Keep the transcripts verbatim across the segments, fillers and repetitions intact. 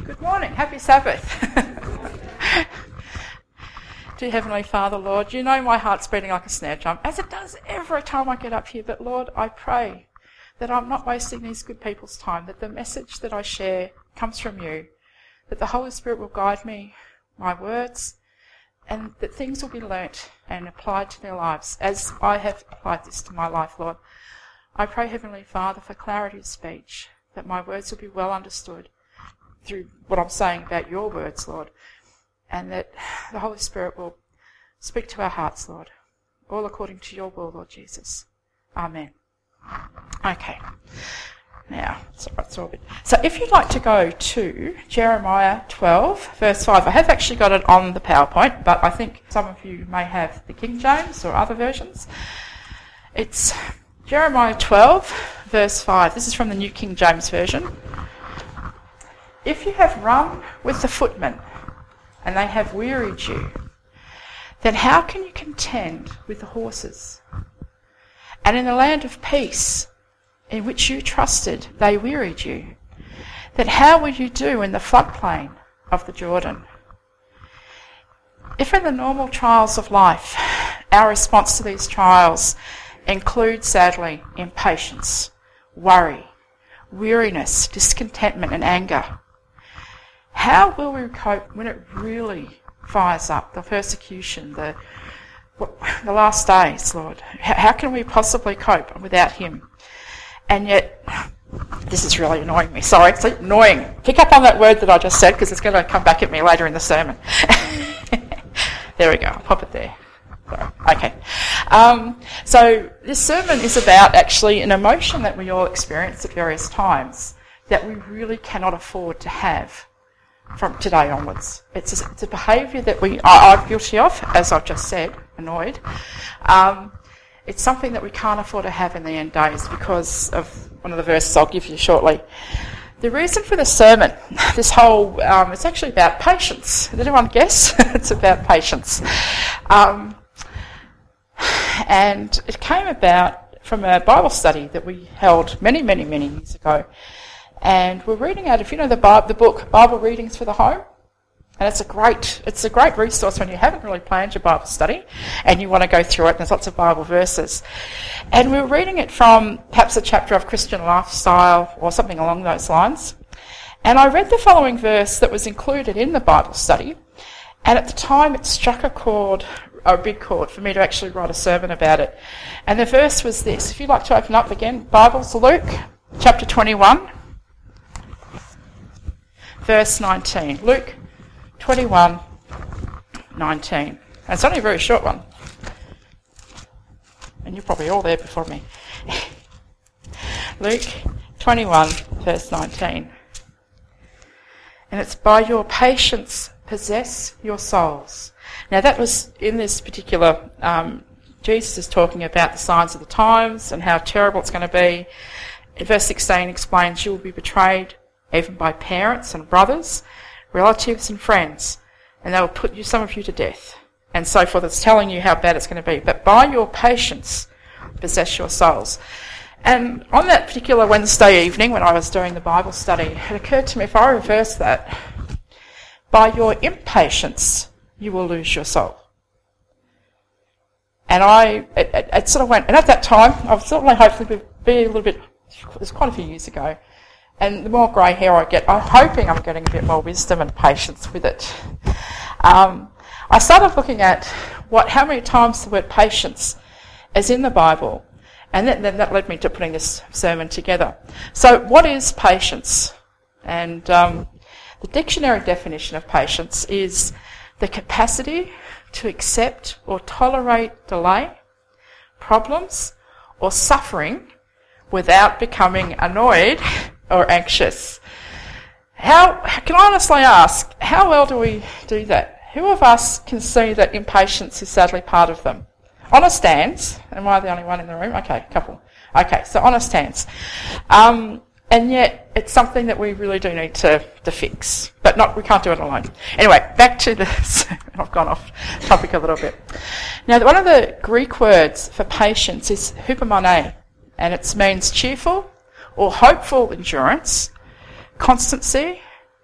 Good morning. Happy Sabbath. Dear Heavenly Father, Lord, you know my heart's beating like a snare drum, as it does every time I get up here. But Lord, I pray that I'm not wasting these good people's time, that the message that I share comes from you, that the Holy Spirit will guide me, my words, and that things will be learnt and applied to their lives, as I have applied this to my life, Lord. I pray, Heavenly Father, for clarity of speech, that my words will be well understood through what I'm saying about your words, Lord, and that the Holy Spirit will speak to our hearts, Lord, all according to your will, Lord Jesus. Amen. Okay. Now, sorry, it's all good. So if you'd like to go to Jeremiah twelve, verse five, I have actually got it on the PowerPoint, but I think some of you may have the King James or other versions. It's Jeremiah twelve, verse five. This is from the New King James Version. If you have run with the footmen, and they have wearied you, then how can you contend with the horses? And in the land of peace, in which you trusted, they wearied you. Then how will you do in the floodplain of the Jordan? If in the normal trials of life, our response to these trials includes, sadly, impatience, worry, weariness, discontentment and anger, how will we cope when it really fires up, the persecution, the the last days, Lord? How can we possibly cope without him? And yet, this is really annoying me. Sorry, it's annoying. Pick up on that word that I just said, because it's going to come back at me later in the sermon. There we go. I'll pop it there. Sorry. Okay. Um, so this sermon is about actually an emotion that we all experience at various times that we really cannot afford to have from today onwards. It's a, it's a behaviour that we are, are guilty of, as I've just said, annoyed. Um, it's something that we can't afford to have in the end days because of one of the verses I'll give you shortly. The reason for the sermon, this whole, um, it's actually about patience. Did anyone guess? It's about patience. Um, and it came about from a Bible study that we held many, many, many years ago. And we're reading out, if you know the, Bible, the book Bible Readings for the Home, and it's a great it's a great resource when you haven't really planned your Bible study and you want to go through it, and there's lots of Bible verses. And we were reading it from perhaps a chapter of Christian lifestyle or something along those lines. And I read the following verse that was included in the Bible study, and at the time it struck a chord, a big chord, for me to actually write a sermon about it. And the verse was this. If you'd like to open up again, Bibles, Luke, chapter twenty-one. Verse nineteen. Luke twenty-one, nineteen. And it's only a very short one. And you're probably all there before me. Luke twenty-one, verse nineteen. And it's, by your patience possess your souls. Now that was in this particular, um, Jesus is talking about the signs of the times and how terrible it's going to be. In verse sixteen explains you will be betrayed even by parents and brothers, relatives and friends, and they will put you, some of you to death, and so forth. It's telling you how bad it's going to be. But by your patience, possess your souls. And on that particular Wednesday evening when I was doing the Bible study, it occurred to me, if I reverse that, by your impatience, you will lose your soul. And I, it, it, it sort of went, and at that time, I was certainly hopefully be a little bit, it was quite a few years ago, and the more grey hair I get, I'm hoping I'm getting a bit more wisdom and patience with it. Um, I started looking at what, how many times the word patience is in the Bible, and then, then that led me to putting this sermon together. So what is patience? And um, the dictionary definition of patience is the capacity to accept or tolerate delay, problems, or suffering without becoming annoyed or anxious. How, can I honestly ask, how well do we do that? Who of us can see that impatience is sadly part of them? Honest hands. Am I the only one in the room? Okay, couple. Okay, so honest hands. Um, and yet it's something that we really do need to, to fix. But not, we can't do it alone. Anyway, back to this. I've gone off topic a little bit. Now, one of the Greek words for patience is hupomone, and it means cheerful or hopeful endurance, constancy,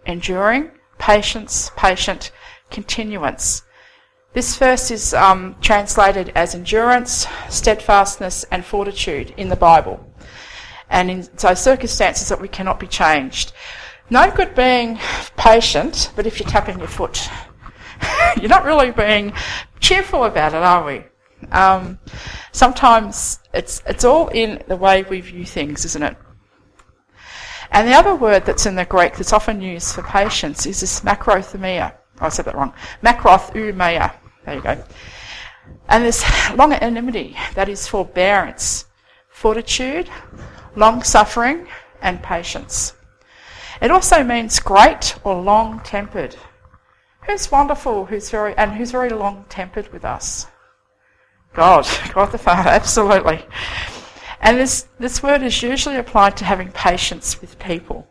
enduring, patience, patient, continuance. This verse is um, translated as endurance, steadfastness and fortitude in the Bible. And in those circumstances that we cannot be changed. No good being patient, but if you're tapping your foot, you're not really being cheerful about it, are we? Um, sometimes it's it's all in the way we view things, isn't it? And the other word that's in the Greek that's often used for patience is this macrothumia. Oh, I said that wrong. Macrothumia. There you go. And this longanimity, that is forbearance, fortitude, long-suffering and patience. It also means great or long-tempered. Who's wonderful, who's very and who's very long-tempered with us? God, God the Father, absolutely. And this, this word is usually applied to having patience with people.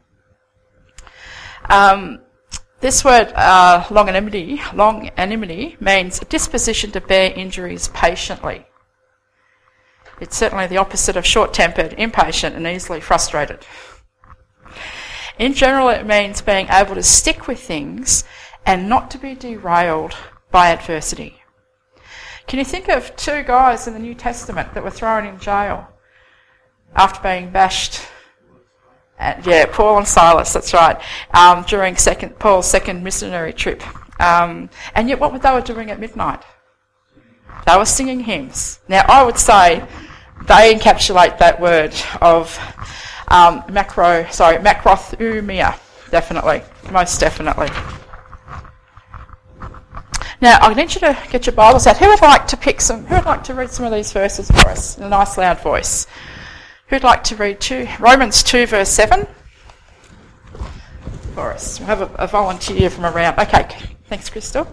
Um, this word, uh, longanimity, longanimity, means a disposition to bear injuries patiently. It's certainly the opposite of short-tempered, impatient and easily frustrated. In general, it means being able to stick with things and not to be derailed by adversity. Can you think of two guys in the New Testament that were thrown in jail after being bashed? And, yeah, Paul and Silas, that's right, um, during second, Paul's second missionary trip. Um, and yet what were they doing at midnight? They were singing hymns. Now, I would say they encapsulate that word of um, macro, sorry, macrothumia, definitely, most definitely. Now, I need you to get your Bibles out. Who would like to pick some, who would like to read some of these verses for us in a nice loud voice? Who'd like to read two, Romans two verse seven for us? We'll have a, a volunteer from around. Okay, thanks, Crystal.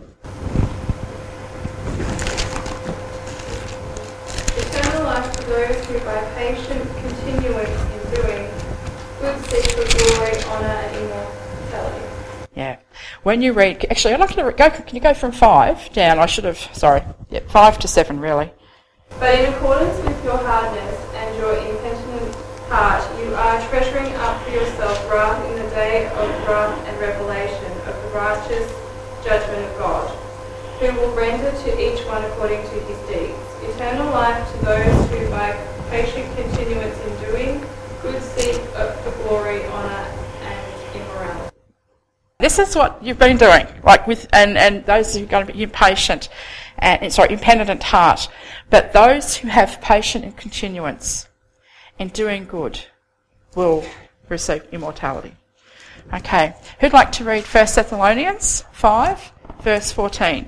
Eternal life to those who by patient continuance in doing good seek for glory, honour and immortality. Yeah. When you read, actually, I'd like you to go, can you go from five down? I should have, sorry, yeah, five to seven, really. But in accordance with your hardness and your impenitent heart, you are treasuring up for yourself wrath in the day of wrath and revelation of the righteous judgment of God, who will render to each one according to his deeds. Eternal life to those who by patient continuance in doing good seek for glory, honour and immorality. This is what you've been doing, like with, and, and those who are going to be impatient, and sorry, impenitent heart. But those who have patience and continuance in doing good will receive immortality. Okay, who'd like to read First Thessalonians five, verse fourteen?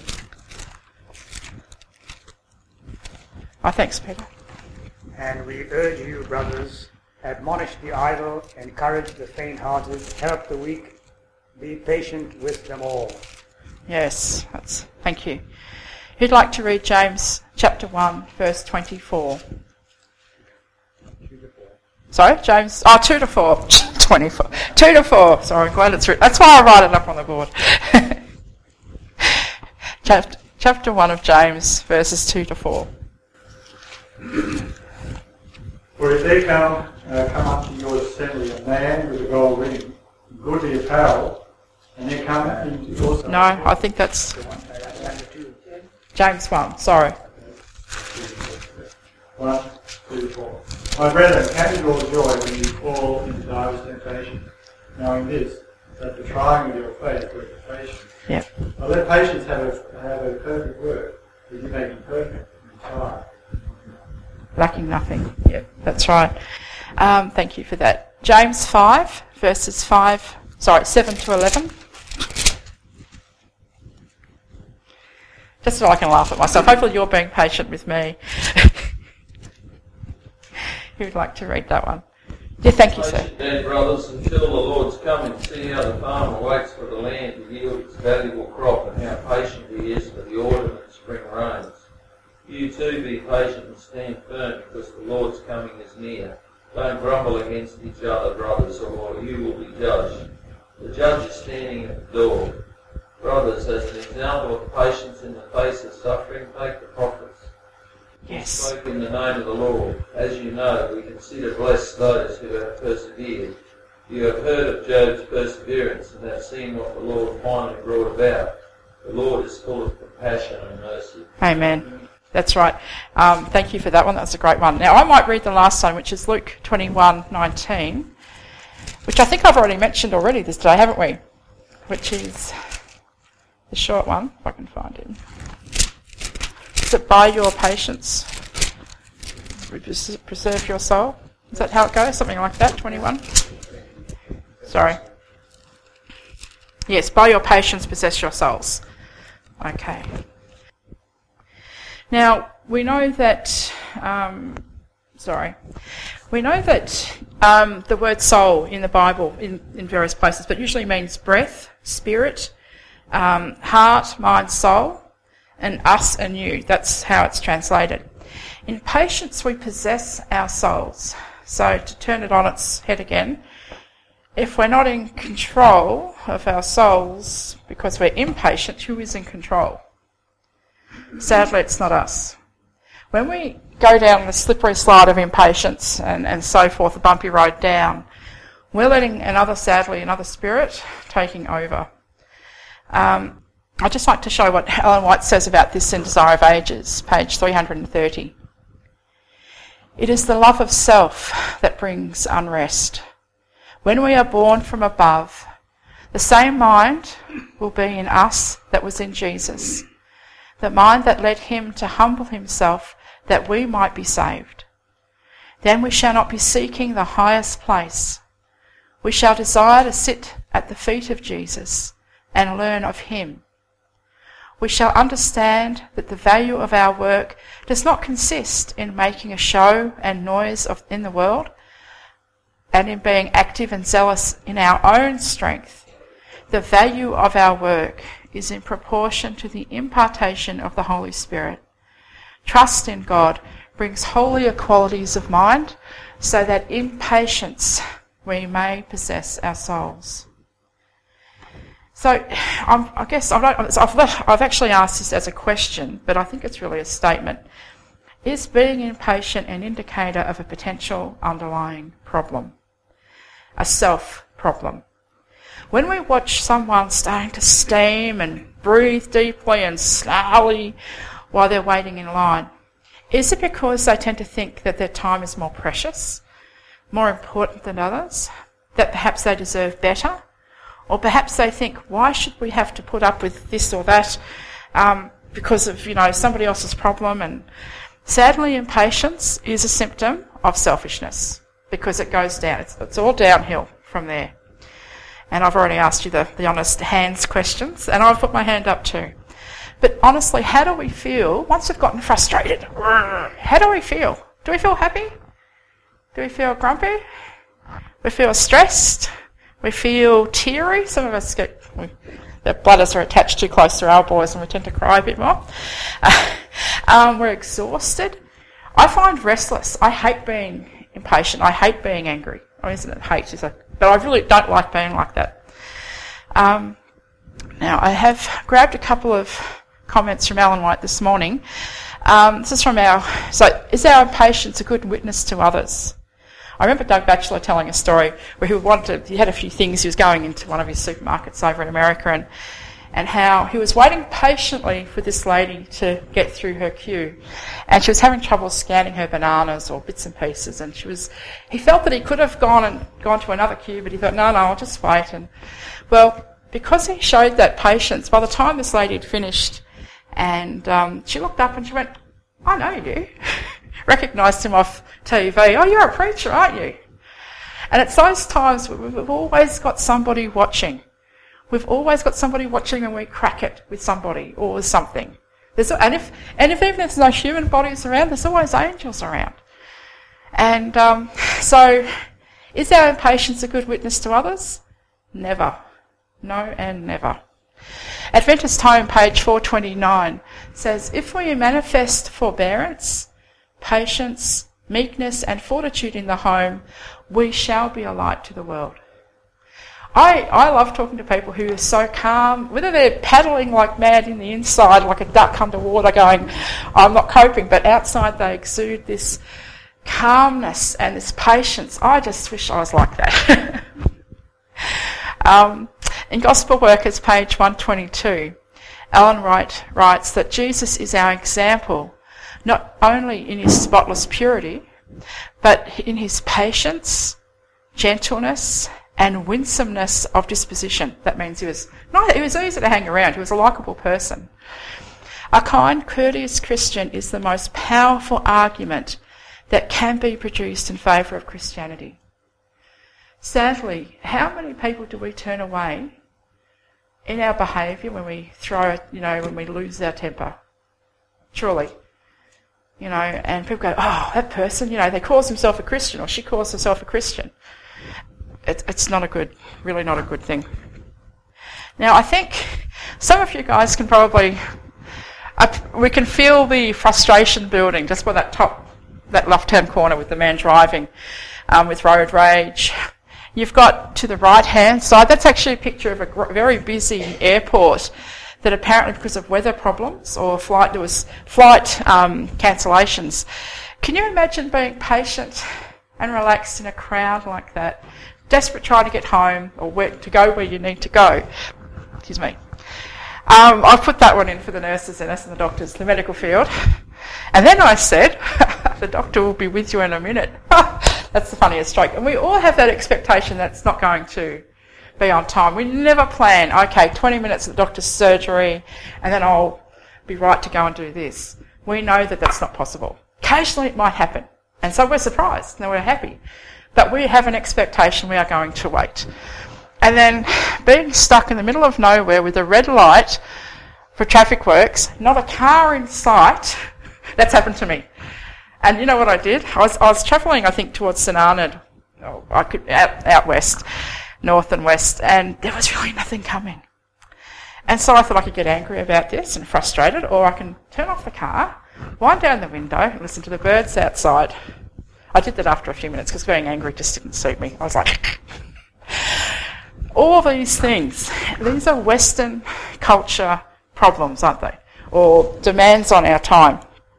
Oh, thanks, Peter. And we urge you, brothers, admonish the idle, encourage the faint-hearted, help the weak, be patient with them all. Yes, that's, thank you. Who'd like to read James chapter one, verse twenty-four? Sorry, James, oh, two to four. twenty-four. two to four. Sorry, glad it's written. That's why I write it up on the board. chapter, chapter one of James, verses two to four. For if there come, uh, come up to your assembly a man with a gold ring, goodly apparel, and there come into your assembly. No, I think that's James one, sorry. One, two, four. My brethren, count it all joy when you fall into diverse temptation, knowing this, that the trying of your faith worketh patience. Yep. Now let patience have a, have a perfect work, that you may be perfect and entire. Lacking nothing. Yep, that's right. Um, thank you for that. James five, verses five, sorry, seven to eleven. Just so I can laugh at myself. Hopefully you're being patient with me. Who would like to read that one? Yeah, thank you, sir. Then, brothers, until the Lord's coming, see how the farmer waits for the land to yield its valuable crop, and how patient he is for the autumn and spring rains. You too be patient and stand firm, because the Lord's coming is near. Don't grumble against each other, brothers, or you will be judged. The judge is standing at the door. Brothers, as an example of patience in the face of suffering, take the prophets. Yes. Spoke in the name of the Lord. As you know, we consider blessed those who have persevered. You have heard of Job's perseverance and have seen what the Lord finally brought about. The Lord is full of compassion and mercy. Amen. That's right. Um, thank you for that one. That was a great one. Now, I might read the last one, which is Luke twenty-one nineteen, which I think I've already mentioned already this day, haven't we? Which is the short one, if I can find it. Is it by your patience preserve your soul? Is that how it goes? Something like that, twenty-one? Sorry. Yes, by your patience possess your souls. Okay. Now, we know that, um, sorry, we know that um, the word soul in the Bible, in, in various places, but usually means breath, spirit, um, heart, mind, soul, and us and you. That's how it's translated. In patience, we possess our souls. So to turn it on its head again, if we're not in control of our souls because we're impatient, who is in control? Sadly, it's not us. When we go down the slippery slide of impatience and, and so forth, the bumpy road down, we're letting another, sadly, another spirit taking over. Um, I'd just like to show what Ellen White says about this in Desire of Ages, page three hundred thirty. It is the love of self that brings unrest. When we are born from above, the same mind will be in us that was in Jesus, the mind that led him to humble himself that we might be saved. Then we shall not be seeking the highest place. We shall desire to sit at the feet of Jesus and learn of him. We shall understand that the value of our work does not consist in making a show and noise of, in the world, and in being active and zealous in our own strength. The value of our work is in proportion to the impartation of the Holy Spirit. Trust in God brings holier qualities of mind, so that in patience we may possess our souls. So I'm, I guess I'm not, I've, I've actually asked this as a question, but I think it's really a statement. Is being impatient an indicator of a potential underlying problem? A self problem? When we watch someone starting to steam and breathe deeply and slowly while they're waiting in line, is it because they tend to think that their time is more precious, more important than others, that perhaps they deserve better? Or perhaps they think, why should we have to put up with this or that um, because of, you know, somebody else's problem? And sadly, impatience is a symptom of selfishness because it goes down. It's, it's all downhill from there. And I've already asked you the, the honest hands questions, and I've put my hand up too. But honestly, how do we feel once we've gotten frustrated? How do we feel? Do we feel happy? Do we feel grumpy? We feel stressed? We feel teary. Some of us get, we, their bladders are attached too close to our elbows and we tend to cry a bit more. Uh, um, we're exhausted. I find restless. I hate being impatient. I hate being angry. I mean, isn't it hate? Is a, but I really don't like being like that. Um, now, I have grabbed a couple of comments from Ellen White this morning. Um, this is from our, so is our impatience a good witness to others? I remember Doug Batchelor telling a story where he wanted, he had a few things, he was going into one of his supermarkets over in America, and and how he was waiting patiently for this lady to get through her queue, and she was having trouble scanning her bananas or bits and pieces, and she was, he felt that he could have gone and gone to another queue, but he thought, no, no, I'll just wait. And well, because he showed that patience, by the time this lady had finished, and um, she looked up and she went, I know you. Recognised him off T V. Oh, you're a preacher, aren't you? And it's those times we've always got somebody watching. We've always got somebody watching when we crack it with somebody or with something. There's, and if and if even if there's no human bodies around, there's always angels around. And um, so, is our impatience a good witness to others? Never. No and never. Adventist Home, page four twenty-nine, says, if we manifest forbearance, patience, meekness and fortitude in the home, we shall be a light to the world. I, I love talking to people who are so calm, whether they're paddling like mad in the inside, like a duck underwater going, I'm not coping, but outside they exude this calmness and this patience. I just wish I was like that. Um, in Gospel Workers, page one twenty-two, Ellen Wright writes that Jesus is our example, not only in his spotless purity, but in his patience, gentleness, and winsomeness of disposition. That means he was not, he was easy to hang around. He was a likeable person. A kind, courteous Christian is the most powerful argument that can be produced in favour of Christianity. Sadly, how many people do we turn away in our behaviour when we throw, you know, when we lose our temper? Truly. You know, and people go, oh, that person, you know, they calls himself a Christian or she calls herself a Christian. It, it's not a good, really not a good thing. Now, I think some of you guys can probably, uh, we can feel the frustration building just by that top, that left-hand corner with the man driving um, with road rage. You've got to the right-hand side, that's actually a picture of a gr- very busy airport that apparently because of weather problems or flight, there was flight um, cancellations. Can you imagine being patient and relaxed in a crowd like that, desperate trying to get home or where, to go where you need to go? Excuse me. Um, I put that one in for the nurses and us and the doctors, the medical field. And then I said, the doctor will be with you in a minute. That's the funniest joke. And we all have that expectation that it's not going to be on time. We never plan, okay, twenty minutes at the doctor's surgery and then I'll be right to go and do this. We know that that's not possible. Occasionally it might happen. And so we're surprised and we're happy. But we have an expectation we are going to wait. And then being stuck in the middle of nowhere with a red light for traffic works, not a car in sight, that's happened to me. And you know what I did? I was, I was travelling, I think, towards St Arnaud, oh, I could out, out west, north and west, and there was really nothing coming. And so I thought I could get angry about this and frustrated, or I can turn off the car, wind down the window and listen to the birds outside. I did that after a few minutes because being angry just didn't suit me. I was like... All these things, these are Western culture problems, aren't they? Or demands on our time.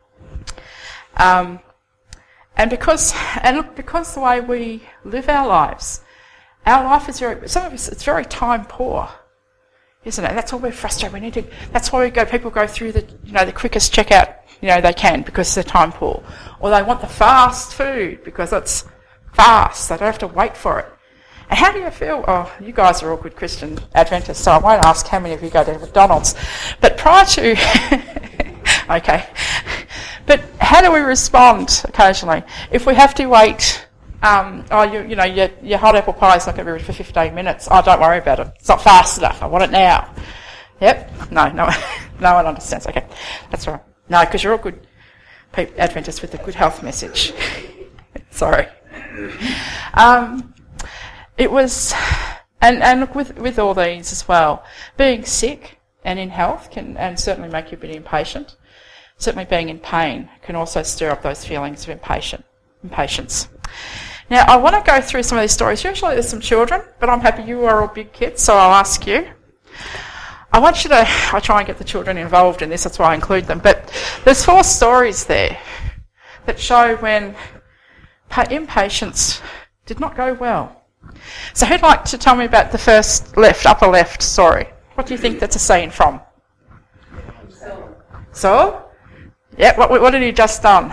Um, and because, and look, because the way we live our lives, our life is very, some of us, it's very time poor, isn't it? That's why we're frustrated. We need to, that's why we go, people go through the, you know, the quickest checkout, you know, they can because they're time poor. Or they want the fast food because it's fast. They don't have to wait for it. And how do you feel? Oh, you guys are all good Christian Adventists, so I won't ask how many of you go to McDonald's. But prior to... okay. But how do we respond occasionally? If we have to wait, um, oh, you, you know, your, your hot apple pie is not going to be ready for fifteen minutes. Oh, don't worry about it. It's not fast enough. I want it now. Yep. No, no, no one understands. Okay. That's all right. No, because you're all good Adventists with a good health message. Sorry. Um... It was, and, and look, with, with all these as well, being sick and in health can and certainly make you a bit impatient. Certainly being in pain can also stir up those feelings of impatient, impatience. Now, I want to go through some of these stories. Usually there's some children, but I'm happy you are all big kids, so I'll ask you. I want you to, I try and get the children involved in this, that's why I include them, but there's four stories there that show when impatience did not go well. So who'd like to tell me about the first left, upper left story? What do you think that's a scene from? Saul. Saul? Yeah, what, what had he just done?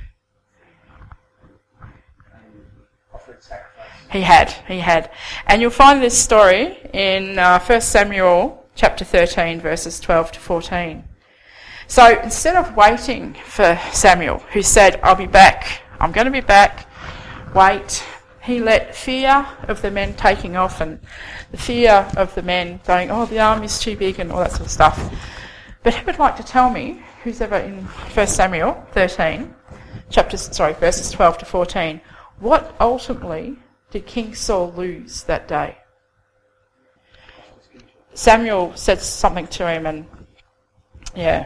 He had, he had. And you'll find this story in uh, First Samuel chapter thirteen, verses twelve to fourteen. So instead of waiting for Samuel, who said, I'll be back, I'm going to be back, wait... He let fear of the men taking off and the fear of the men going, oh, the army's too big and all that sort of stuff. But who would like to tell me, who's ever in First Samuel thirteen, chapters, sorry, verses twelve to fourteen, what ultimately did King Saul lose that day? Samuel said something to him and, yeah.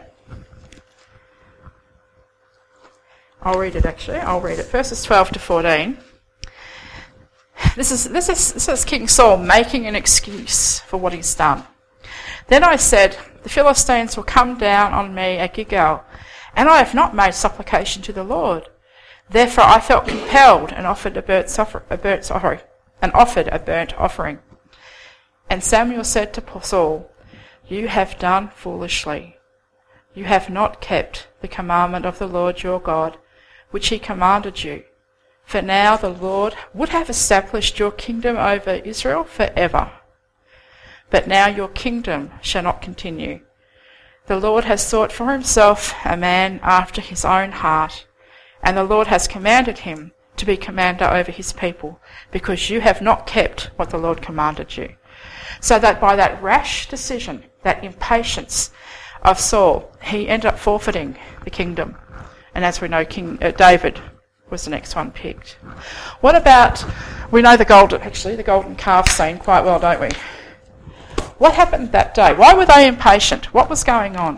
I'll read it actually, I'll read it. Verses twelve to fourteen. This is, this is this is King Saul making an excuse for what he's done. Then I said, the Philistines will come down on me at Gilgal, and I have not made supplication to the Lord. Therefore I felt compelled and offered a burnt, suffer, a burnt sorry, and offered a burnt offering. And Samuel said to Saul, "You have done foolishly. You have not kept the commandment of the Lord your God, which he commanded you. For now the Lord would have established your kingdom over Israel forever. But now your kingdom shall not continue. The Lord has sought for himself a man after his own heart, and the Lord has commanded him to be commander over his people, because you have not kept what the Lord commanded you." So that by that rash decision, that impatience of Saul, he ended up forfeiting the kingdom. And as we know, King uh, David was the next one picked. What about, we know the golden, actually, the golden calf scene quite well, don't we? What happened that day? Why were they impatient? What was going on?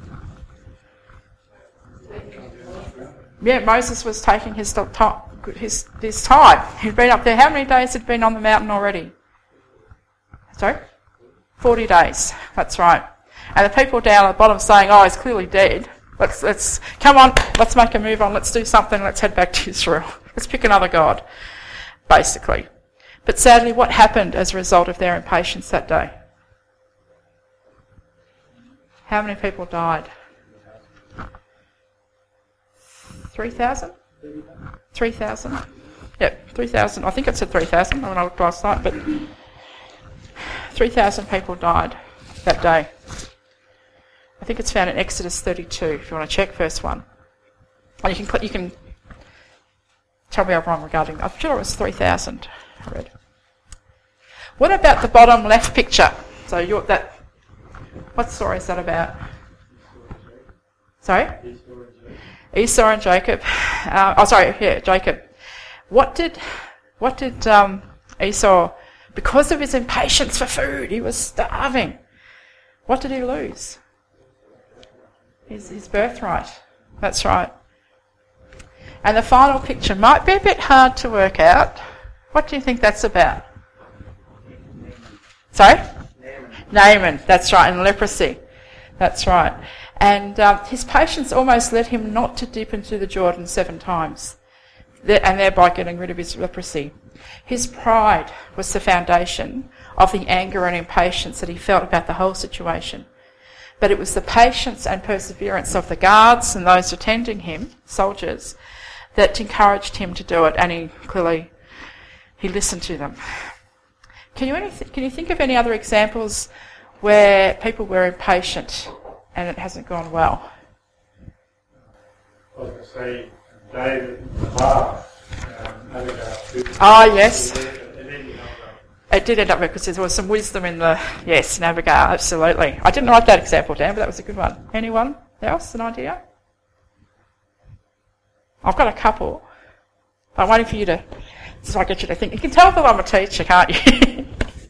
Yeah, Moses was taking his, his, his time. He'd been up there. How many days had he been on the mountain already? Sorry? Forty days. That's right. And the people down at the bottom saying, "Oh, he's clearly dead. Let's, let's, come on, let's make a move on. Let's do something. Let's head back to Israel. Let's pick another god," basically. But sadly, what happened as a result of their impatience that day? How many people died? three thousand? three thousand? Yep, three thousand. I think it said three thousand when I looked last night, but three thousand people died that day. I think it's found in Exodus thirty-two, if you want to check, verse one. And you can you can tell me I'm wrong regarding that. I'm sure it was three thousand, I read. What about the bottom left picture? So you're, that, what story is that about? Sorry? Esau and Jacob. Uh, oh, sorry, yeah, Jacob. What did, what did um, Esau, because of his impatience for food, he was starving. What did he lose? His, his birthright. That's right. And the final picture might be a bit hard to work out. What do you think that's about? Sorry? Naaman. Naaman, that's right, and leprosy. That's right. And um, his patience almost led him not to dip into the Jordan seven times, and thereby getting rid of his leprosy. His pride was the foundation of the anger and impatience that he felt about the whole situation. But it was the patience and perseverance of the guards and those attending him, soldiers, that encouraged him to do it, and he clearly he listened to them. Can you, any th- can you think of any other examples where people were impatient and it hasn't gone well? I was going to say David, Bar, um, Abigail. Ah, yes. It did end up because there was some wisdom in the, yes, Abigail, absolutely. I didn't write that example down, but that was a good one. Anyone else, an idea? I've got a couple. I'm waiting for you to, so I get you to think. You can tell that I'm a teacher, can't you?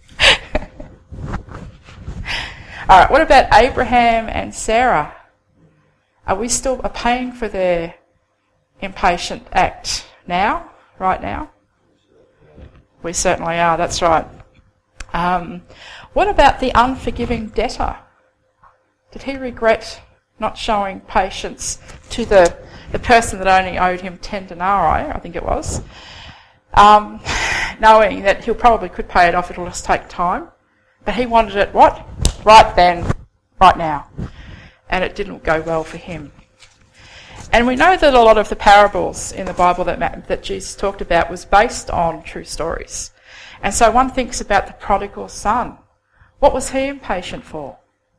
All right, what about Abraham and Sarah? Are we still paying for their impatient act now, right now? We certainly are, that's right. Um, what about the unforgiving debtor? Did he regret not showing patience to the, the person that only owed him ten denarii, I think it was, um, knowing that he probably could pay it off, it'll just take time? But he wanted it, what? Right then, right now. And it didn't go well for him. And we know that a lot of the parables in the Bible that, that Jesus talked about was based on true stories. And so one thinks about the prodigal son. What was he impatient for?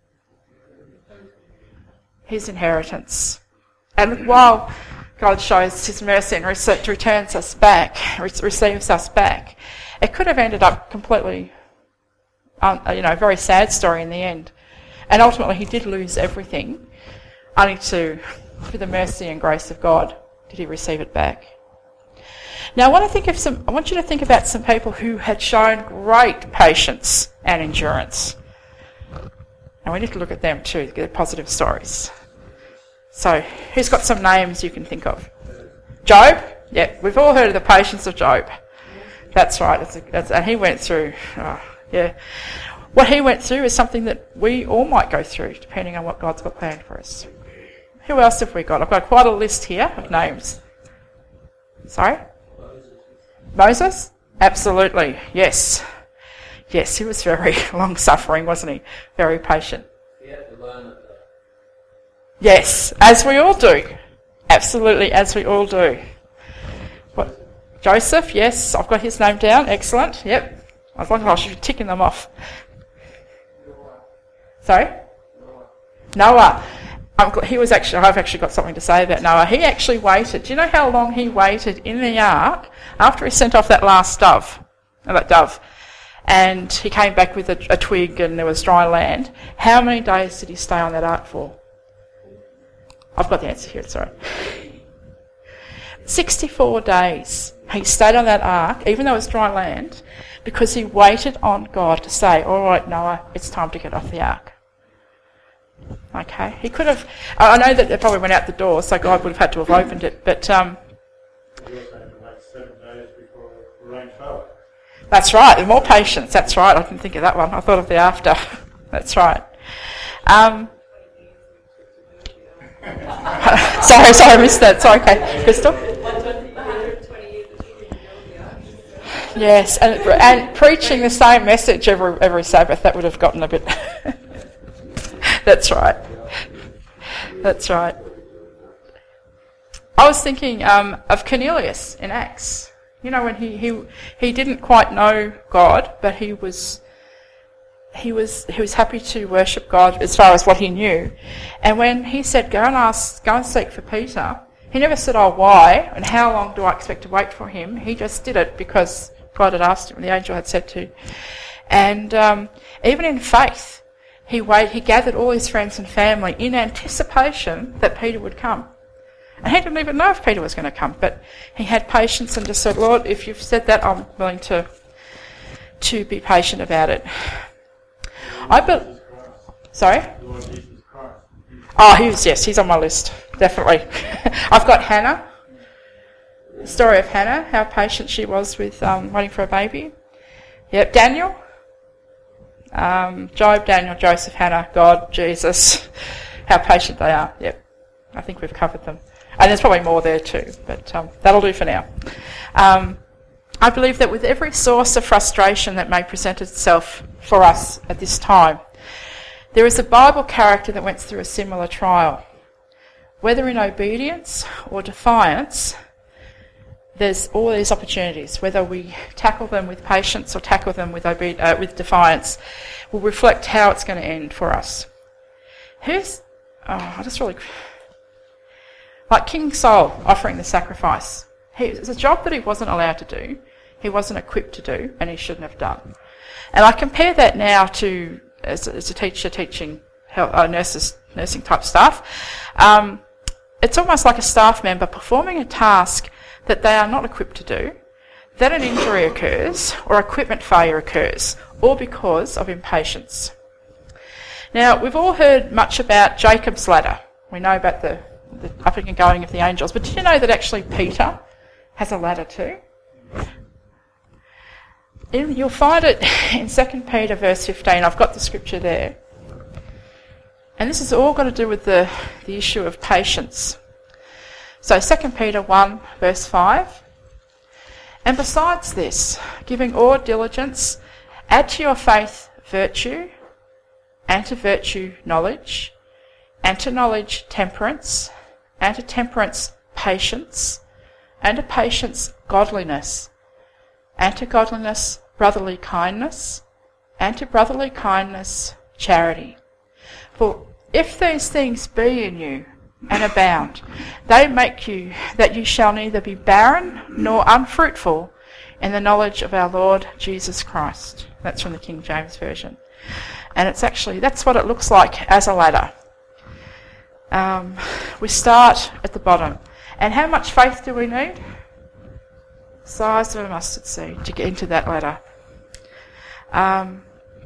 His inheritance. And while God shows his mercy and returns us back, receives us back, it could have ended up completely, um, you know, a very sad story in the end. And ultimately he did lose everything, only to, through the mercy and grace of God, did he receive it back. Now I want to think of some, I want you to think about some people who had shown great patience and endurance. And we need to look at them too, get positive stories. So, who's got some names you can think of? Job? Yeah, we've all heard of the patience of Job. That's right, that's a, that's, and he went through, oh, yeah. What he went through is something that we all might go through, depending on what God's got planned for us. Who else have we got? I've got quite a list here of names. Sorry? Moses? Absolutely, yes. Yes, he was very long-suffering, wasn't he? Very patient. He had to learn it. Yes, as we all do. Absolutely, as we all do. What? Joseph, yes, I've got his name down. Excellent, yep. As long as I should be ticking them off. Sorry? Noah. I'm, he was actually, I've actually got something to say about Noah. He actually waited. Do you know how long he waited in the ark after he sent off that last dove? Oh, that dove. And he came back with a, a twig and there was dry land. How many days did he stay on that ark for? I've got the answer here, it's all right. sixty-four days. He stayed on that ark, even though it was dry land, because he waited on God to say, all right, Noah, it's time to get off the ark. Okay, he could have, I know that it probably went out the door, so God would have had to have opened it, but... Um, he also had to wait seven days before the rain fell. That's right, more patience, that's right, I didn't think of that one, I thought of the after. That's right. Um, sorry, sorry, I missed that, sorry, okay. Crystal? Yes, and, and preaching the same message every every Sabbath, that would have gotten a bit... That's right. That's right. I was thinking um, of Cornelius in Acts. You know, when he, he he didn't quite know God, but he was he was he was happy to worship God as far as what he knew. And when he said, "Go and ask, go and seek for Peter," he never said, "Oh, why? And how long do I expect to wait for him?" He just did it because God had asked him, and the angel had said to. And um, even in faith. He wait, he gathered all his friends and family in anticipation that Peter would come. And he didn't even know if Peter was going to come, but he had patience and just said, Lord, if you've said that, I'm willing to to be patient about it. I be- Sorry? Oh, he was, yes, he's on my list, definitely. I've got Hannah, the story of Hannah, how patient she was with um, waiting for a baby. Yep, Daniel. Um, Job, Daniel, Joseph, Hannah, God, Jesus, how patient they are. Yep, I think we've covered them. And there's probably more there too, but um, that'll do for now. Um, I believe that with every source of frustration that may present itself for us at this time, there is a Bible character that went through a similar trial. Whether in obedience or defiance, there's all these opportunities. Whether we tackle them with patience or tackle them with obe- uh, with defiance will reflect how it's going to end for us. Who's... Oh, I just really... Like King Saul offering the sacrifice. He, it's a job that he wasn't allowed to do, he wasn't equipped to do, and he shouldn't have done. And I compare that now to, as a, as a teacher teaching health, uh, nurses, nursing type staff, um, it's almost like a staff member performing a task that they are not equipped to do, then an injury occurs or equipment failure occurs, all because of impatience. Now, we've all heard much about Jacob's ladder. We know about the, the up and going of the angels, but did you know that actually Peter has a ladder too? In, you'll find it in Second Peter verse fifteen. I've got the scripture there. And this has all got to do with the, the issue of patience. So Second Peter one, verse five. And besides this, giving all diligence, add to your faith virtue, and to virtue knowledge, and to knowledge temperance, and to temperance patience, and to patience godliness, and to godliness brotherly kindness, and to brotherly kindness charity. For if these things be in you, and abound, they make you that you shall neither be barren nor unfruitful in the knowledge of our Lord Jesus Christ. That's from the King James Version. And it's actually, that's what it looks like as a ladder. Um, we start at the bottom. And how much faith do we need? The size of a mustard seed to get into that ladder. Um,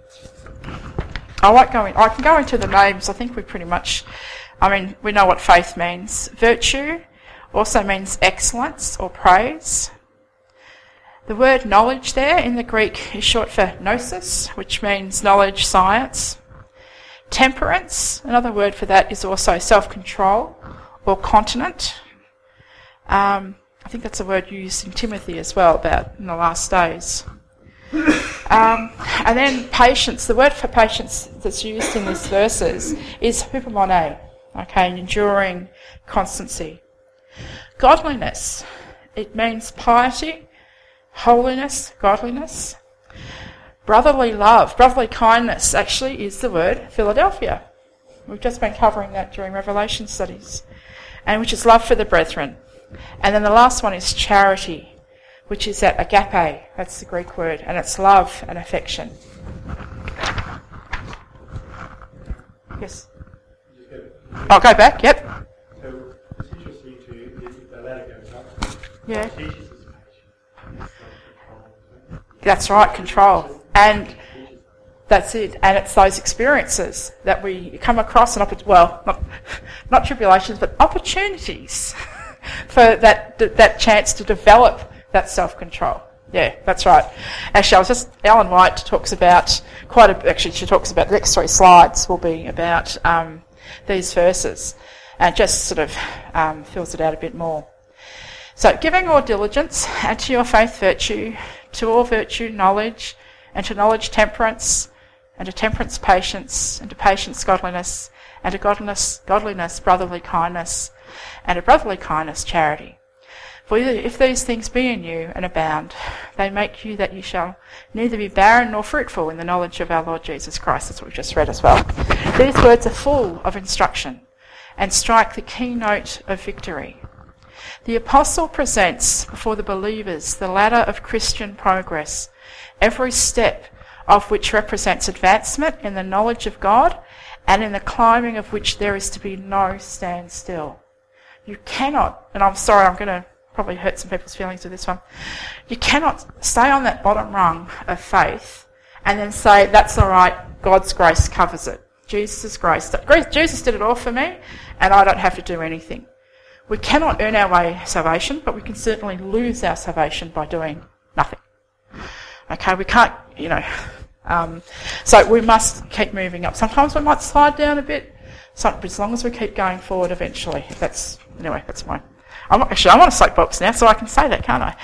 I won't go in, I can go into the names. I think we pretty much... I mean, we know what faith means. Virtue also means excellence or praise. The word knowledge there in the Greek is short for gnosis, which means knowledge, science. Temperance, another word for that is also self-control or continent. Um, I think that's a word used in Timothy as well about in the last days. Um, and then patience, the word for patience that's used in these verses is hupomone, okay, enduring constancy. Godliness, it means piety, holiness, godliness. Brotherly love, brotherly kindness actually is the word Philadelphia. We've just been covering that during Revelation studies, and which is love for the brethren. And then the last one is charity, which is that agape, that's the Greek word, and it's love and affection. Yes? I'll go back, yep. So it's interesting to, if the ladder goes up, Yeah. it teaches us patience. That's right, control. And that's it. And it's those experiences that we come across, and opp- well, not, not tribulations, but opportunities for that that chance to develop that self-control. Yeah, that's right. Actually, I was just, Ellen White talks about, quite a, actually she talks about, the next three slides will be about um, these verses, and just sort of um, fills it out a bit more. So, giving all diligence, and to your faith virtue, to all virtue knowledge, and to knowledge temperance, and to temperance patience, and to patience godliness, and to godliness, godliness brotherly kindness, and to brotherly kindness charity. For if these things be in you and abound, they make you that you shall neither be barren nor fruitful in the knowledge of our Lord Jesus Christ. That's what we've just read as well. These words are full of instruction and strike the keynote of victory. The apostle presents before the believers the ladder of Christian progress, every step of which represents advancement in the knowledge of God, and in the climbing of which there is to be no standstill. You cannot, and I'm sorry, I'm going to probably hurt some people's feelings with this one, you cannot stay on that bottom rung of faith and then say, that's all right, God's grace covers it. Jesus' grace. Jesus did it all for me, and I don't have to do anything. We cannot earn our way salvation, but we can certainly lose our salvation by doing nothing. Okay, we can't, you know, um, so we must keep moving up. Sometimes we might slide down a bit, so, but as long as we keep going forward eventually. That's, anyway, that's mine. I'm actually, I'm on a soapbox now, so I can say that, can't I?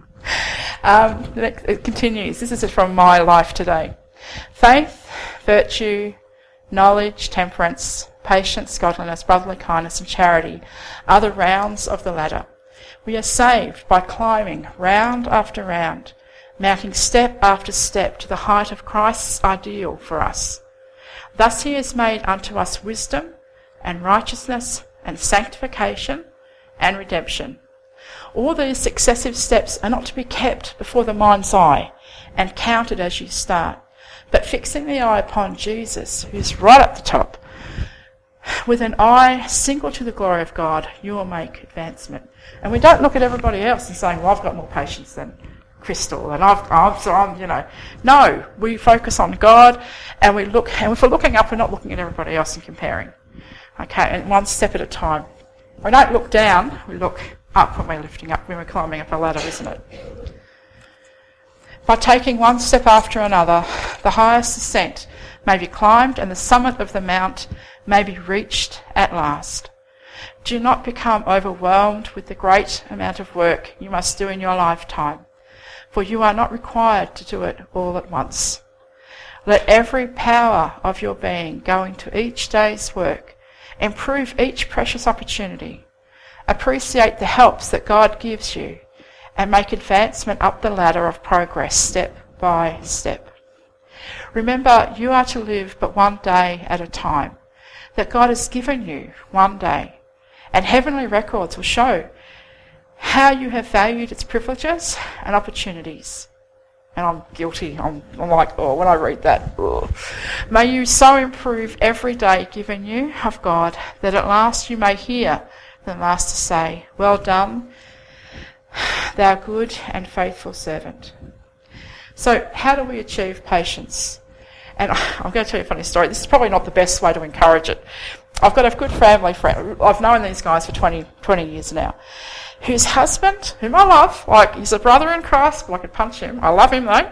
um, it continues. This is from my life today. Faith, virtue, knowledge, temperance, patience, godliness, brotherly kindness, and charity are the rounds of the ladder. We are saved by climbing round after round, mounting step after step to the height of Christ's ideal for us. Thus he has made unto us wisdom and righteousness and sanctification and redemption. All these successive steps are not to be kept before the mind's eye and counted as you start, but fixing the eye upon Jesus, who's right at the top, with an eye single to the glory of God, you will make advancement. And we don't look at everybody else and saying, well, I've got more patience than Crystal, and I've, I'm, so I'm, you know. No, we focus on God, and we look, and if we're looking up, we're not looking at everybody else and comparing. Okay, and one step at a time. We don't look down, we look up when we're lifting up, when we're climbing up a ladder, isn't it? By taking one step after another, the highest ascent may be climbed and the summit of the mount may be reached at last. Do not become overwhelmed with the great amount of work you must do in your lifetime, for you are not required to do it all at once. Let every power of your being go into each day's work. Improve each precious opportunity. Appreciate the helps that God gives you, and make advancement up the ladder of progress step by step. Remember, you are to live but one day at a time, that God has given you one day, and heavenly records will show how you have valued its privileges and opportunities. And I'm guilty. I'm, I'm like, oh, when I read that, ugh. May you so improve every day given you of God, that at last you may hear the Master say, well done, thou good and faithful servant. So how do we achieve patience? And I'm going to tell you a funny story. This is probably not the best way to encourage it. I've got a good family friend. I've known these guys for twenty, twenty years now, whose husband, whom I love, like he's a brother in Christ, but I could punch him. I love him though.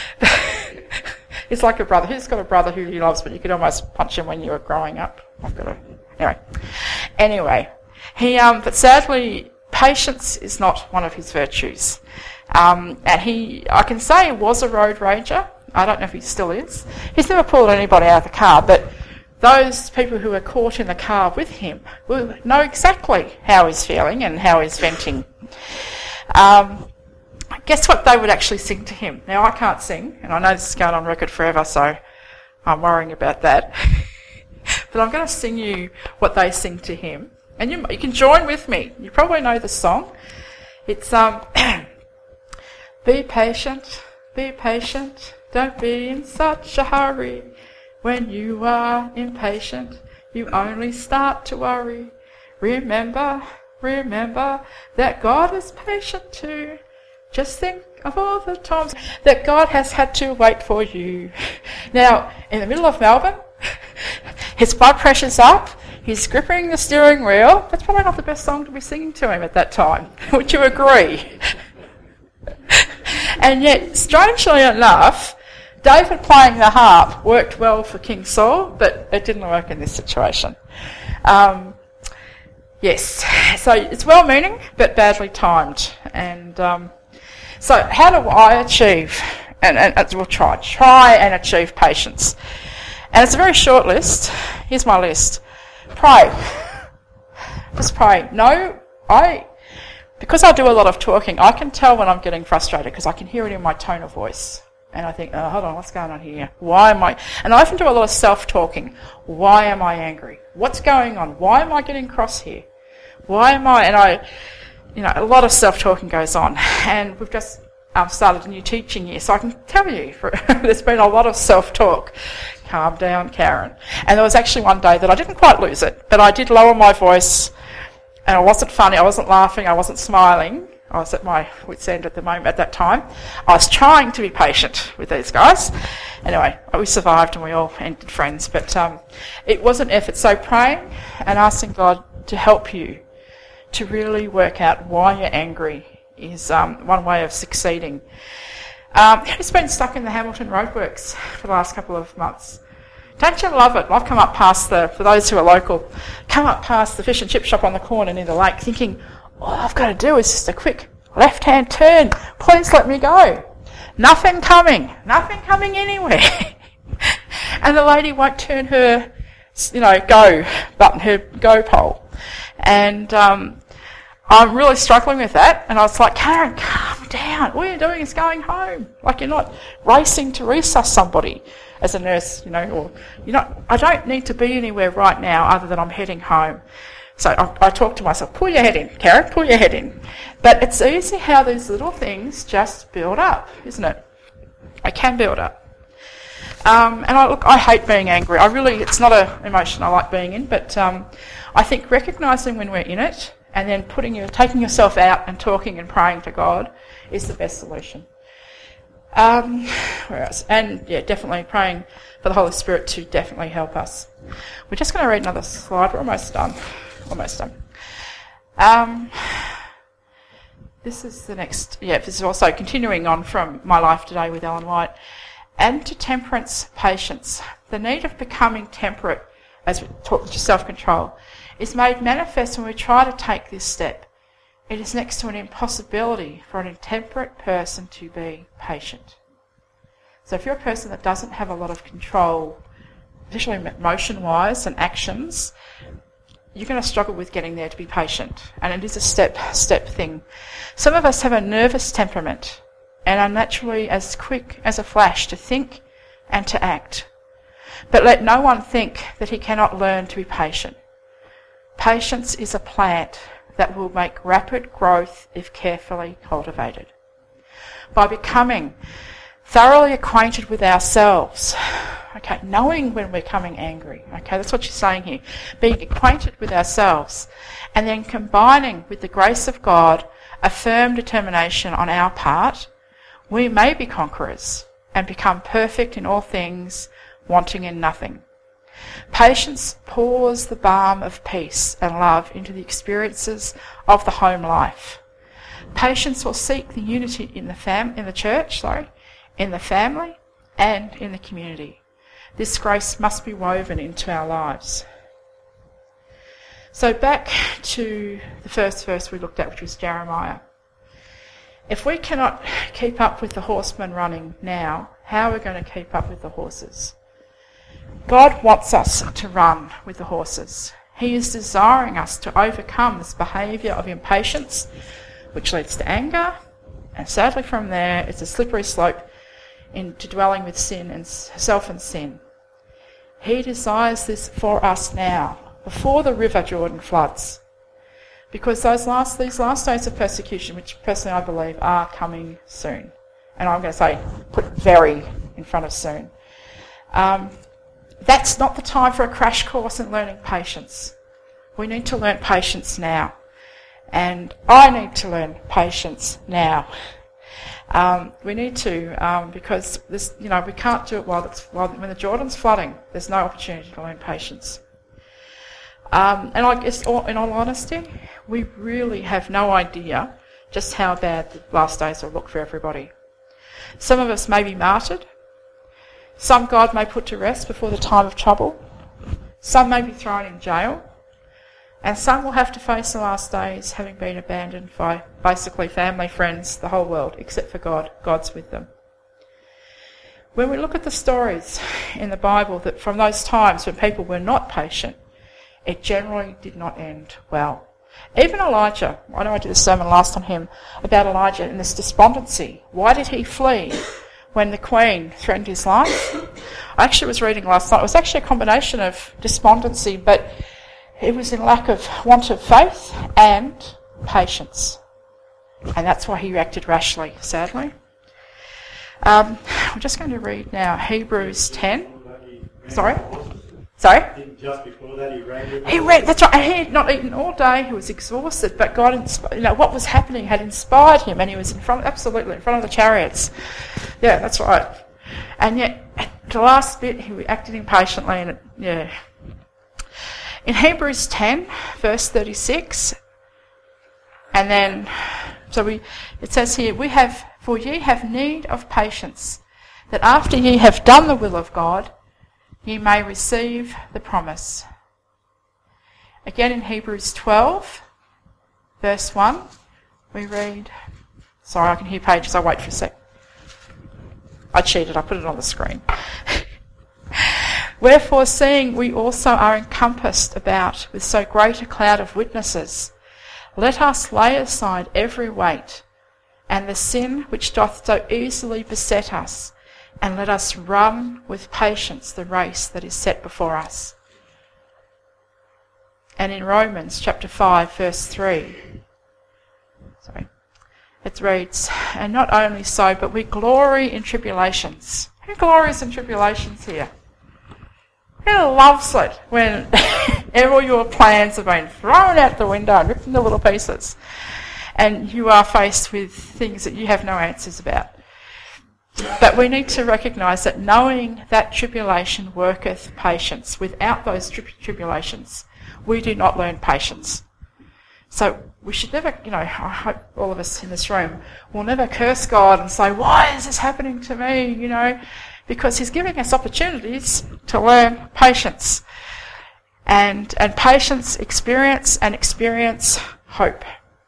He's like a brother. Who's got a brother who he loves, but you could almost punch him when you were growing up? I've got a, anyway. Anyway, he, um, but sadly, patience is not one of his virtues. Um, and he, I can say he was a road rager. I don't know if he still is. He's never pulled anybody out of the car, but those people who were caught in the car with him will know exactly how he's feeling and how he's venting. Um, guess what they would actually sing to him? Now, I can't sing, and I know this is going on record forever, so I'm worrying about that. But I'm going to sing you what they sing to him. And you, you can join with me. You probably know the song. It's, um, be patient, be patient, don't be in such a hurry. When you are impatient, you only start to worry. Remember, remember that God is patient too. Just think of all the times that God has had to wait for you. Now, in the middle of Melbourne, his blood pressure's up, he's gripping the steering wheel. That's probably not the best song to be singing to him at that time. Would you agree? And yet, strangely enough, David playing the harp worked well for King Saul, but it didn't work in this situation. Um, yes, so it's well-meaning, but badly timed. And um, so how do I achieve, and, and we'll try, try and achieve patience. And it's a very short list. Here's my list. Pray. Just pray. No, I, because I do a lot of talking, I can tell when I'm getting frustrated because I can hear it in my tone of voice. And I think, oh, hold on, what's going on here? Why am I... And I often do a lot of self-talking. Why am I angry? What's going on? Why am I getting cross here? Why am I... And I, you know, a lot of self-talking goes on. And we've just um, started a new teaching year, so I can tell you, for, there's been a lot of self-talk. Calm down, Karen. And there was actually one day that I didn't quite lose it, but I did lower my voice, and I wasn't funny, I wasn't laughing, I wasn't smiling. I was at my wit's end at the moment at that time. I was trying to be patient with these guys. Anyway, we survived and we all ended friends, but um, it was an effort. So praying and asking God to help you to really work out why you're angry is um, one way of succeeding. Um, who's been stuck in the Hamilton roadworks for the last couple of months? Don't you love it? I've come up past the, for those who are local, come up past the fish and chip shop on the corner near the lake thinking, all I've got to do is just a quick left-hand turn. Please let me go. Nothing coming. Nothing coming anywhere. And the lady won't turn her, you know, go button, her go pole. And um, I'm really struggling with that. And I was like, Karen, calm down. All you're doing is going home. Like you're not racing to resus somebody as a nurse, you know, or you're not, I don't need to be anywhere right now other than I'm heading home. So I, I talk to myself, pull your head in, Karen, pull your head in. But it's easy how these little things just build up, isn't it? They can build up. Um, and I look, I hate being angry. I really, it's not an emotion I like being in, but um, I think recognising when we're in it and then putting your, taking yourself out and talking and praying to God is the best solution. Um, where else? And yeah, definitely praying for the Holy Spirit to definitely help us. We're just going to read another slide. We're almost done. Almost done. Um, this is the next, yeah, this is also continuing on from My Life Today with Ellen White. And to temperance, patience. The need of becoming temperate, as we talk to self-control, is made manifest when we try to take this step. It is next to an impossibility for an intemperate person to be patient. So if you're a person that doesn't have a lot of control, especially motion-wise and actions, you're going to struggle with getting there to be patient. And it is a step-step thing. Some of us have a nervous temperament and are naturally as quick as a flash to think and to act. But let no one think that he cannot learn to be patient. Patience is a plant that will make rapid growth if carefully cultivated. By becoming thoroughly acquainted with ourselves, okay, knowing when we're coming angry, okay, that's what she's saying here, being acquainted with ourselves, and then combining with the grace of God a firm determination on our part, we may be conquerors and become perfect in all things, wanting in nothing. Patience pours the balm of peace and love into the experiences of the home life. Patience will seek the unity in the fam in the church, sorry, in the family and in the community. This grace must be woven into our lives. So back to the first verse we looked at, which was Jeremiah. If we cannot keep up with the horsemen running now, how are we going to keep up with the horses? God wants us to run with the horses. He is desiring us to overcome this behaviour of impatience, which leads to anger, and sadly from there it's a slippery slope into dwelling with sin and self and sin. He desires this for us now, before the river Jordan floods. Because those last, these last days of persecution, which personally I believe are coming soon, and I'm going to say, put very in front of soon, um, that's not the time for a crash course in learning patience. We need to learn patience now. And I need to learn patience now. Um, we need to, um, because this, you know, we can't do it while it's while when the Jordan's flooding. There's no opportunity to learn patience. Um, and I guess, in all honesty, we really have no idea just how bad the last days will look for everybody. Some of us may be martyred. Some God may put to rest before the time of trouble. Some may be thrown in jail. And some will have to face the last days having been abandoned by basically family, friends, the whole world, except for God. God's with them. When we look at the stories in the Bible that from those times when people were not patient, it generally did not end well. Even Elijah, I know I did a sermon last on him about Elijah and this despondency. Why did he flee when the queen threatened his life? I actually was reading last night. It was actually a combination of despondency, but it was in lack of want of faith and patience. And that's why he reacted rashly, sadly. Um, I'm just going to read now Hebrews ten. Sorry? Sorry? Just before that he ran. He ran, that's right. He had not eaten all day. He was exhausted, but God, insp- you know, what was happening had inspired him, and he was in front, absolutely in front of the chariots. Yeah, that's right. And yet, at the last bit, he acted impatiently, and it, yeah. In Hebrews ten, verse thirty-six, and then, so we, it says here, we have, for ye have need of patience, that after ye have done the will of God, ye may receive the promise. Again in Hebrews twelve, verse one, we read, sorry, I can hear pages, I'll wait for a sec. I cheated, I put it on the screen. Wherefore, seeing we also are encompassed about with so great a cloud of witnesses, let us lay aside every weight, and the sin which doth so easily beset us, and let us run with patience the race that is set before us. And in Romans chapter five, verse three, sorry, it reads, and not only so, but we glory in tribulations. Who glories in tribulations here? Who loves it when all your plans have been thrown out the window and ripped into little pieces, and you are faced with things that you have no answers about? But we need to recognise that knowing that tribulation worketh patience. Without those tri- tribulations, we do not learn patience. So we should never, you know, I hope all of us in this room will never curse God and say, why is this happening to me, you know, because he's giving us opportunities to learn patience. And, and patience, experience, and experience hope.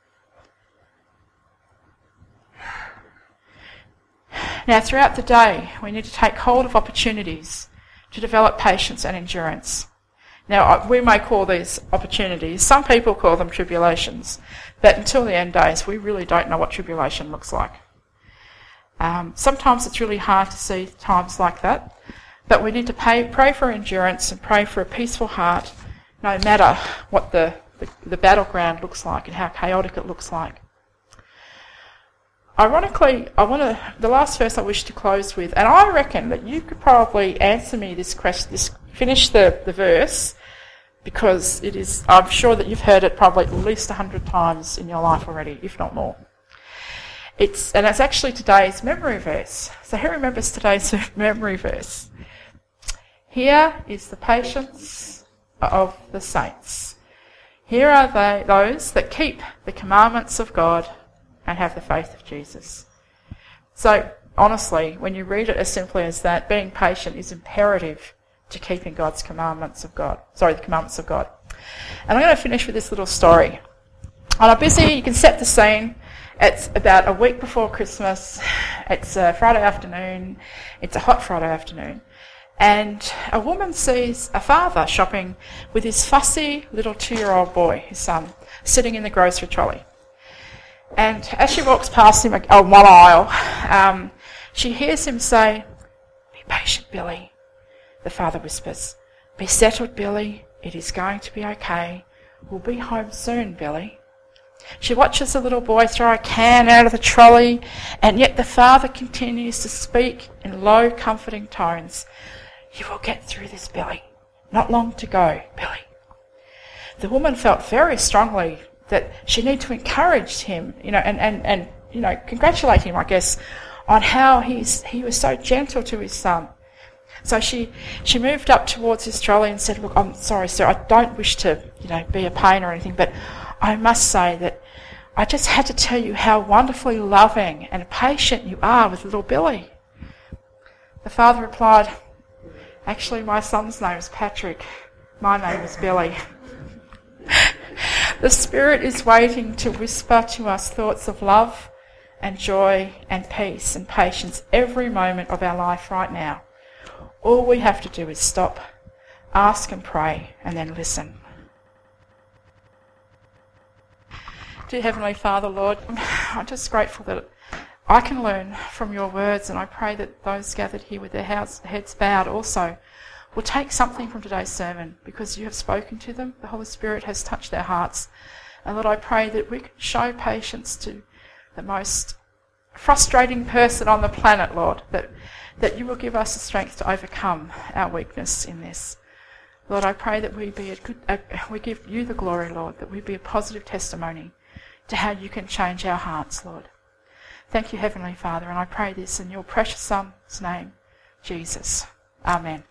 Now, throughout the day, we need to take hold of opportunities to develop patience and endurance. Now, we may call these opportunities, some people call them tribulations, but until the end days, we really don't know what tribulation looks like. Um, sometimes it's really hard to see times like that, but we need to pay, pray for endurance and pray for a peaceful heart, no matter what the, the, the battleground looks like and how chaotic it looks like. Ironically, I want to, the last verse I wish to close with, and I reckon that you could probably answer me this question, this, finish the, the verse, because it is, I'm sure that you've heard it probably at least a hundred times in your life already, if not more. It's, and it's actually today's memory verse. So who remembers today's memory verse? Here is the patience of the saints. Here are they, those that keep the commandments of God and have the faith of Jesus. So, honestly, when you read it as simply as that, being patient is imperative to keeping God's commandments of God. Sorry, the commandments of God. And I'm going to finish with this little story. On a busy, you can set the scene. It's about a week before Christmas. It's a Friday afternoon. It's a hot Friday afternoon. And a woman sees a father shopping with his fussy little two-year-old boy, his son, sitting in the grocery trolley. And as she walks past him on one aisle, um, she hears him say, "Be patient, Billy." The father whispers, "Be settled, Billy. It is going to be okay. We'll be home soon, Billy." She watches the little boy throw a can out of the trolley, and yet the father continues to speak in low, comforting tones. "You will get through this, Billy. Not long to go, Billy." The woman felt very strongly that she needed to encourage him, you know, and, and, and you know, congratulate him, I guess, on how he's he was so gentle to his son. So she she moved up towards his trolley and said, "Look, I'm sorry, sir, I don't wish to, you know, be a pain or anything, but I must say that I just had to tell you how wonderfully loving and patient you are with little Billy." The father replied, "Actually, my son's name is Patrick. My name is Billy." The Spirit is waiting to whisper to us thoughts of love and joy and peace and patience every moment of our life right now. All we have to do is stop, ask and pray, and then listen. Dear Heavenly Father, Lord, I'm just grateful that I can learn from your words, and I pray that those gathered here with their heads bowed also will take something from today's sermon, because you have spoken to them. The Holy Spirit has touched their hearts. And Lord, I pray that we can show patience to the most frustrating person on the planet, Lord, that, that you will give us the strength to overcome our weakness in this. Lord, I pray that we be a good, uh, we give you the glory, Lord, that we be a positive testimony to how you can change our hearts, Lord. Thank you, Heavenly Father, and I pray this in your precious Son's name, Jesus. Amen.